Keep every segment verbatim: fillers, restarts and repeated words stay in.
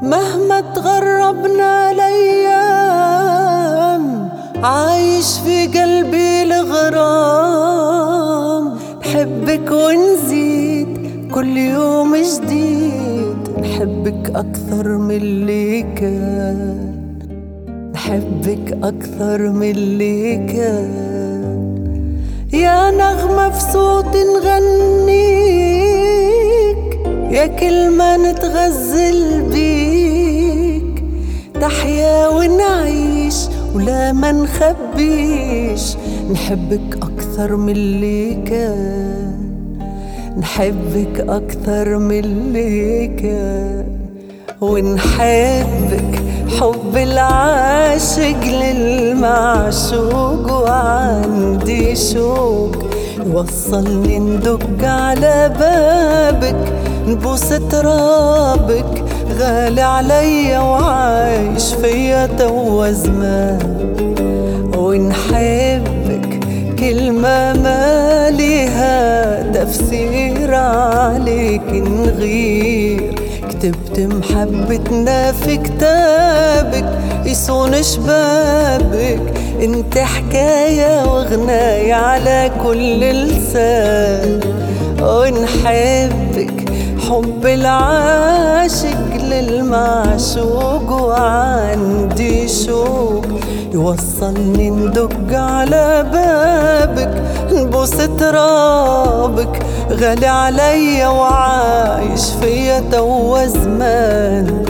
مهما تغربنا الأيام عايش في قلبي الغرام. نحبك ونزيد كل يوم جديد، نحبك أكثر من اللي كان، نحبك أكثر من اللي كان. يا نغمة في صوت نغنيك، يا كلمة نتغزل بيك، تحيا ونعيش ولا ما نخبيش. نحبك أكثر من اللي كان، نحبك أكثر من اللي كان. ونحبك حب العاشق للمعشوق، وعندي شوق يوصلني ندق على بابك، نبوس ترابك غالي عليا وعايش فيا توا زمان. ونحبك كلمة ما لها تفسير عليك نغير، كتبت محبتنا في كتابك يصون شبابك. انت حكاية وغناية على كل لسان. ونحبك حب العاشق للمعشوق، وعندي شوق يوصلني ندق على بابك، نبوس ترابك غالي عليا وعايش فيا توا زمان.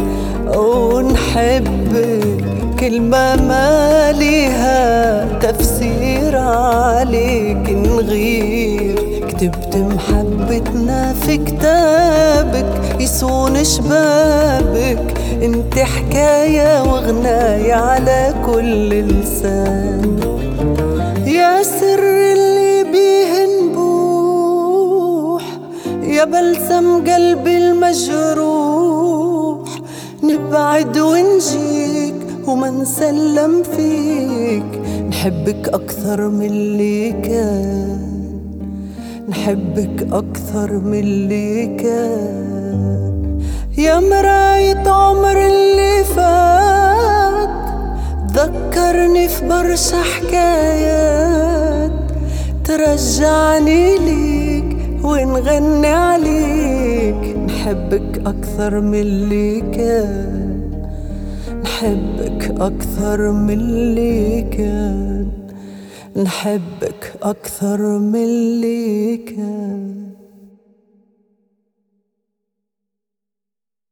ونحبك كلمة ما لها تفسير عليك نغير، كتبت محبتنا في كتابك يصون شبابك. انت حكاية وغناية على كل لسان. يا سر اللي بيه نبوح، يا بلسم قلبي المجروح، نبعد ونجيك وما نسلم فيك. نحبك أكثر من اللي كان، نحبك أكثر من اللي كان. يا مراية عمر اللي فات، ذكرني في برشا حكايات، ترجعني ليك ونغني عليك. نحبك أكثر من اللي كان، نحبك أكثر من اللي كان، نحبك أكثر من اللي كان.